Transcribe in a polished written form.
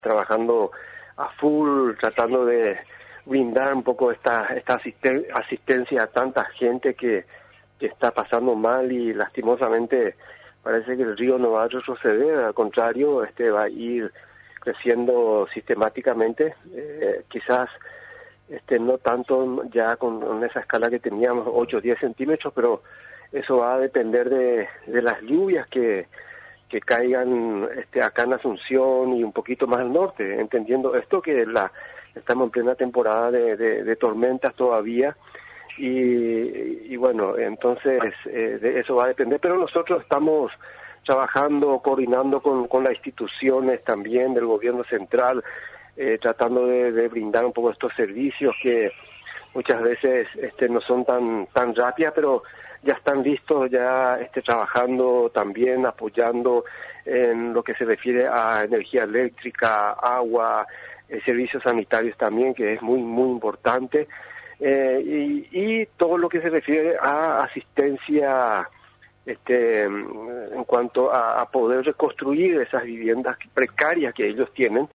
trabajando a full, tratando de brindar un poco esta asistencia a tanta gente que está pasando mal, y lastimosamente parece que el río no va a retroceder, al contrario, va a ir creciendo sistemáticamente, quizás no tanto ya con esa escala que teníamos, 8 o 10 centímetros, pero eso va a depender de las lluvias que caigan acá en Asunción y un poquito más al norte, entendiendo esto que estamos en plena temporada de tormentas todavía, y bueno, entonces de eso va a depender, pero nosotros estamos trabajando, coordinando con las instituciones también del gobierno central, tratando de brindar un poco estos servicios que muchas veces no son tan rápidas, pero ya están listos, ya trabajando también, apoyando en lo que se refiere a energía eléctrica, agua, servicios sanitarios también, que es muy, muy importante, y todo lo que se refiere a asistencia en cuanto a poder reconstruir esas viviendas precarias que ellos tienen,